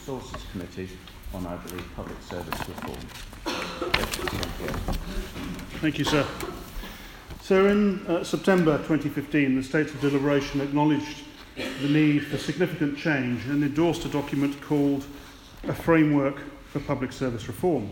Resources Committee on, I believe, public service reform. Thank you, sir. So in September 2015, the States of Deliberation acknowledged the need for significant change and endorsed a document called A Framework for Public Service Reform.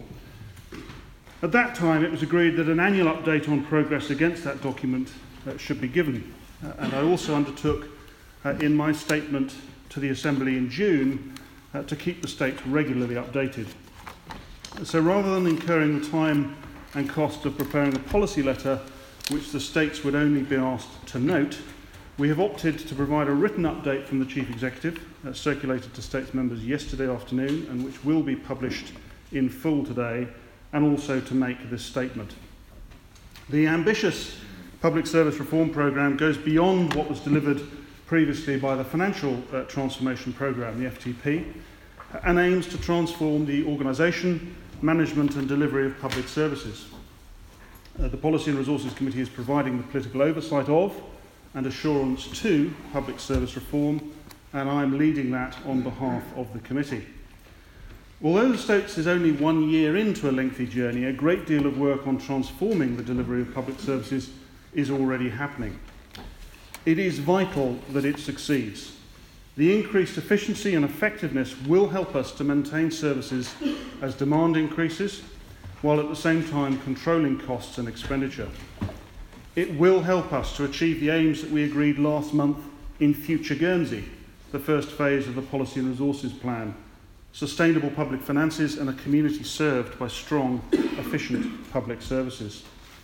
At that time, it was agreed that an annual update on progress against that document should be given. And I also undertook in my statement to the Assembly in June to keep the states regularly updated. So rather than incurring the time and cost of preparing a policy letter which the states would only be asked to note, we have opted to provide a written update from the Chief Executive, circulated to States members yesterday afternoon and which will be published in full today, and also to make this statement. The ambitious public service reform programme goes beyond what was delivered previously by the Financial Transformation Programme, the FTP, and aims to transform the organisation, management and delivery of public services. The Policy and Resources Committee is providing the political oversight of and assurance to public service reform, and I'm leading that on behalf of the committee. Although the States is only 1 year into a lengthy journey, a great deal of work on transforming the delivery of public services is already happening. It is vital that it succeeds. The increased efficiency and effectiveness will help us to maintain services as demand increases, while at the same time controlling costs and expenditure. It will help us to achieve the aims that we agreed last month in Future Guernsey, the first phase of the Policy and Resources Plan: sustainable public finances and a community served by strong, efficient public services.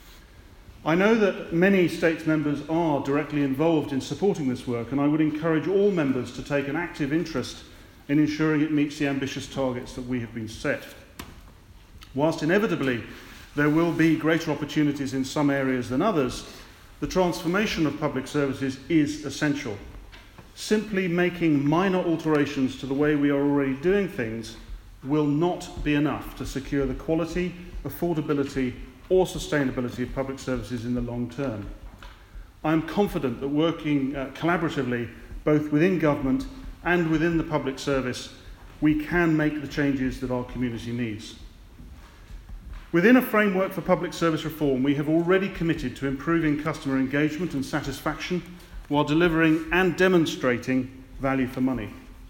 I know that many States members are directly involved in supporting this work, and I would encourage all members to take an active interest in ensuring it meets the ambitious targets that we have been set. Whilst inevitably there will be greater opportunities in some areas than others, the transformation of public services is essential. Simply making minor alterations to the way we are already doing things will not be enough to secure the quality, affordability, or sustainability of public services in the long term. I am confident that working collaboratively, both within government and within the public service, we can make the changes that our community needs. Within a framework for public service reform, we have already committed to improving customer engagement and satisfaction while delivering and demonstrating value for money.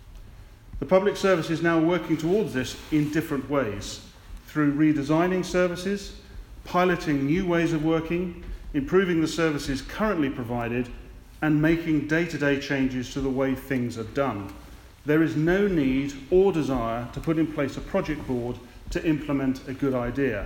The public service is now working towards this in different ways, through redesigning services, piloting new ways of working, improving the services currently provided, and making day-to-day changes to the way things are done. There is no need or desire to put in place a project board to implement a good idea.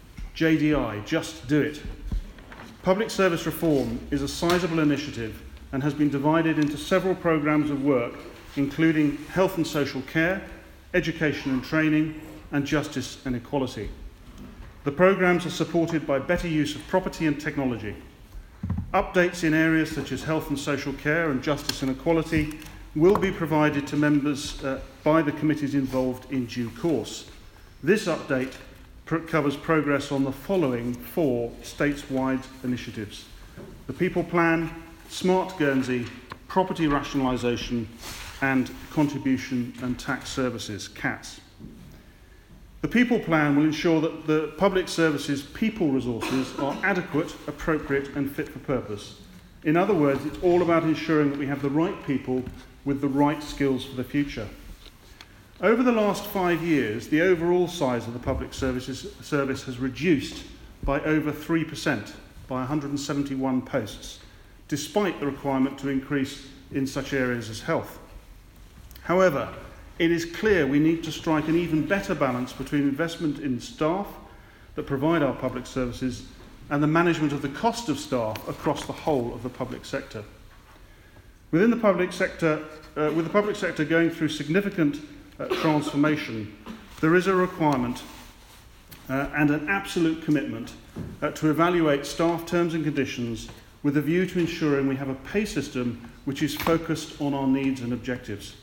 JDI, just do it. Public service reform is a sizable initiative and has been divided into several programmes of work, including health and social care, education and training, and justice and equality. The programmes are supported by better use of property and technology. Updates in areas such as health and social care and justice and equality will be provided to members by the committees involved in due course. This update covers progress on the following 4 statewide initiatives: the People Plan, Smart Guernsey, Property Rationalisation, and Contribution and Tax Services, CATS. The People Plan will ensure that the public services people resources are adequate, appropriate and fit for purpose. In other words, it's all about ensuring that we have the right people with the right skills for the future. Over the last 5 years, the overall size of the public service has reduced by over 3%, by 171 posts, despite the requirement to increase in such areas as health. However, it is clear we need to strike an even better balance between investment in staff that provide our public services and the management of the cost of staff across the whole of the public sector. With the public sector going through significant transformation, there is a requirement and an absolute commitment to evaluate staff terms and conditions with a view to ensuring we have a pay system which is focused on our needs and objectives.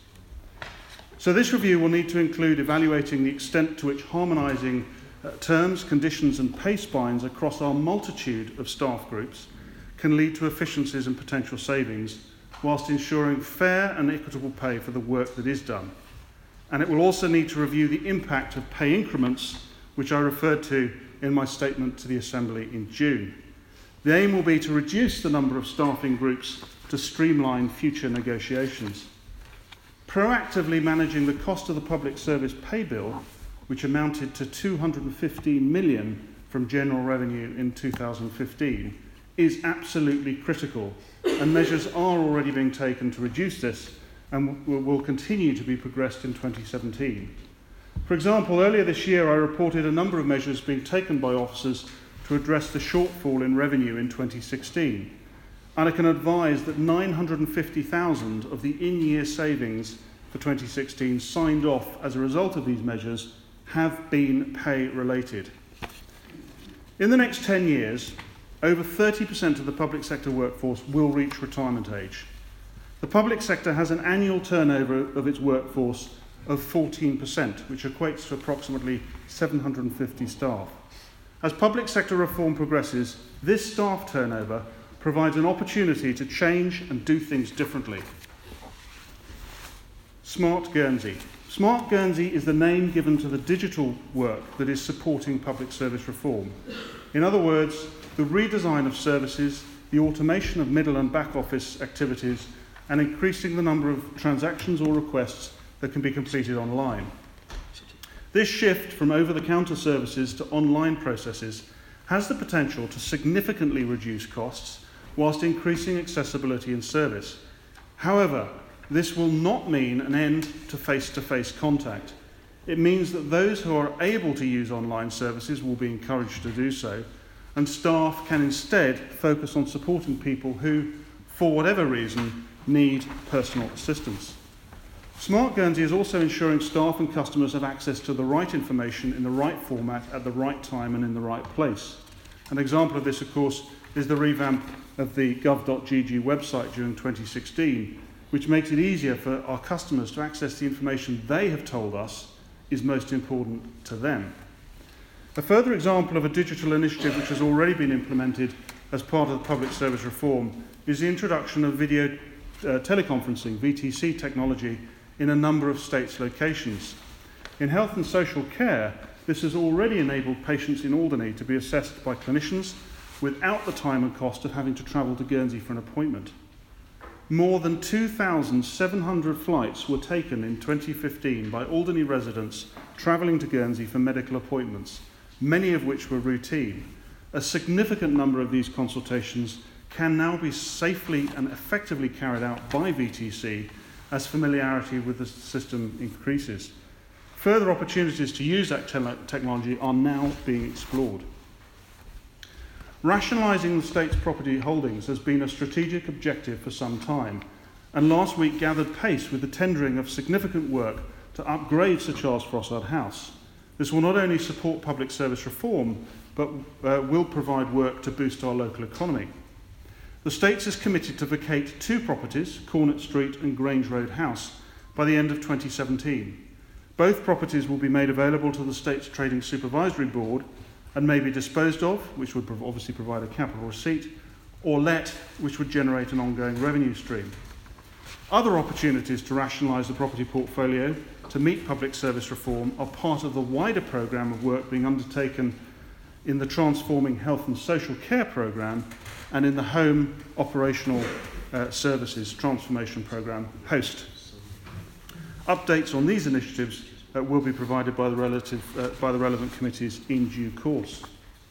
So this review will need to include evaluating the extent to which harmonising terms, conditions and pay spines across our multitude of staff groups can lead to efficiencies and potential savings, whilst ensuring fair and equitable pay for the work that is done. and it will also need to review the impact of pay increments, which I referred to in my statement to the Assembly in June. The aim will be to reduce the number of staffing groups to streamline future negotiations. Proactively managing the cost of the public service pay bill, which amounted to 215 million from general revenue in 2015, is absolutely critical, and measures are already being taken to reduce this and will continue to be progressed in 2017. For example, earlier this year I reported a number of measures being taken by officers to address the shortfall in revenue in 2016, and I can advise that 950,000 of the in-year savings for 2016 signed off as a result of these measures have been pay-related. In the next 10 years, over 30% of the public sector workforce will reach retirement age. The public sector has an annual turnover of its workforce of 14%, which equates to approximately 750 staff. As public sector reform progresses, this staff turnover provides an opportunity to change and do things differently. Smart Guernsey. Smart Guernsey is the name given to the digital work that is supporting public service reform. In other words, the redesign of services, the automation of middle and back office activities, and increasing the number of transactions or requests that can be completed online. This shift from over-the-counter services to online processes has the potential to significantly reduce costs whilst increasing accessibility and service. However, this will not mean an end to face-to-face contact. It means that those who are able to use online services will be encouraged to do so, and staff can instead focus on supporting people who, for whatever reason, need personal assistance. Smart Guernsey is also ensuring staff and customers have access to the right information in the right format at the right time and in the right place. An example of this, of course, is the revamp of the gov.gg website during 2016, which makes it easier for our customers to access the information they have told us is most important to them. A further example of a digital initiative which has already been implemented as part of the public service reform is the introduction of video teleconferencing, VTC technology, in a number of states' locations. In health and social care, this has already enabled patients in Alderney to be assessed by clinicians without the time and cost of having to travel to Guernsey for an appointment. More than 2,700 flights were taken in 2015 by Alderney residents travelling to Guernsey for medical appointments, many of which were routine. A significant number of these consultations can now be safely and effectively carried out by VTC as familiarity with the system increases. Further opportunities to use that technology are now being explored. Rationalising the state's property holdings has been a strategic objective for some time, and last week gathered pace with the tendering of significant work to upgrade Sir Charles Frossard House. This will not only support public service reform, but will provide work to boost our local economy. The State is committed to vacate 2 properties, Cornet Street and Grange Road House, by the end of 2017. Both properties will be made available to the State's Trading Supervisory Board and may be disposed of, which would obviously provide a capital receipt, or let, which would generate an ongoing revenue stream. Other opportunities to rationalise the property portfolio to meet public service reform are part of the wider programme of work being undertaken in the Transforming Health and Social Care programme and in the Home Operational Services Transformation Programme, HOST. Updates on these initiatives will be provided by the relevant committees in due course.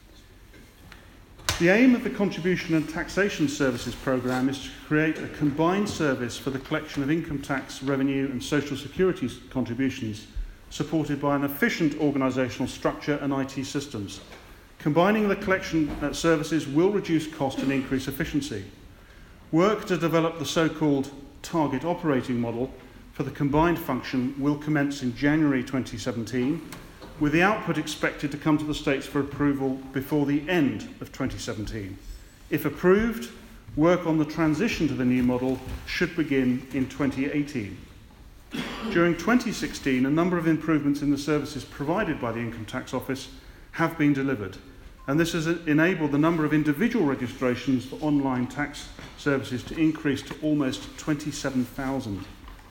The aim of the Contribution and Taxation Services programme is to create a combined service for the collection of income tax, revenue and social security contributions, supported by an efficient organisational structure and IT systems. Combining the collection services will reduce cost and increase efficiency. Work to develop the so-called target operating model for the combined function will commence in January 2017, with the output expected to come to the States for approval before the end of 2017. If approved, work on the transition to the new model should begin in 2018. During 2016, a number of improvements in the services provided by the Income Tax Office have been delivered, and this has enabled the number of individual registrations for online tax services to increase to almost 27,000.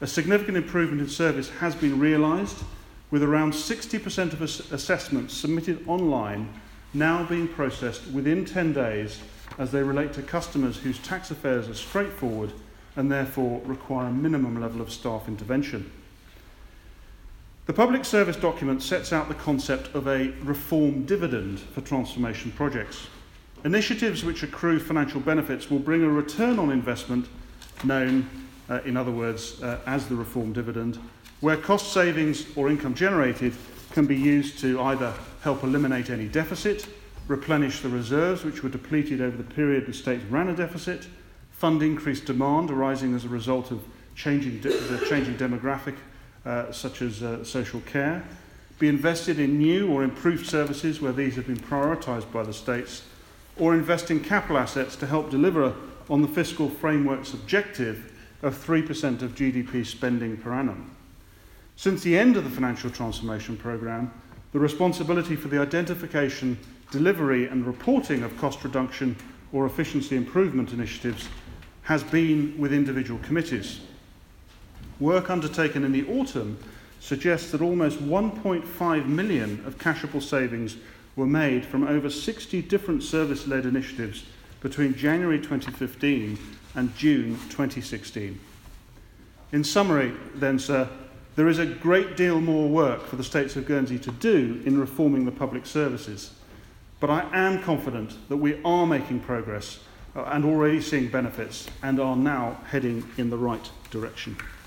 A significant improvement in service has been realised, with around 60% of assessments submitted online now being processed within 10 days as they relate to customers whose tax affairs are straightforward and therefore require a minimum level of staff intervention. The public service document sets out the concept of a reform dividend for transformation projects. Initiatives which accrue financial benefits will bring a return on investment, known, in other words, as the reform dividend, where cost savings or income generated can be used to either help eliminate any deficit, replenish the reserves which were depleted over the period the state ran a deficit, fund increased demand arising as a result of the changing demographic such as social care, be invested in new or improved services where these have been prioritised by the states, or invest in capital assets to help deliver on the fiscal framework's objective of 3% of GDP spending per annum. Since the end of the financial transformation programme, the responsibility for the identification, delivery and reporting of cost reduction or efficiency improvement initiatives has been with individual committees. Work undertaken in the autumn suggests that almost 1.5 million of cashable savings were made from over 60 different service-led initiatives between January 2015 and June 2016. In summary, then, sir, there is a great deal more work for the States of Guernsey to do in reforming the public services, but I am confident that we are making progress and already seeing benefits and are now heading in the right direction.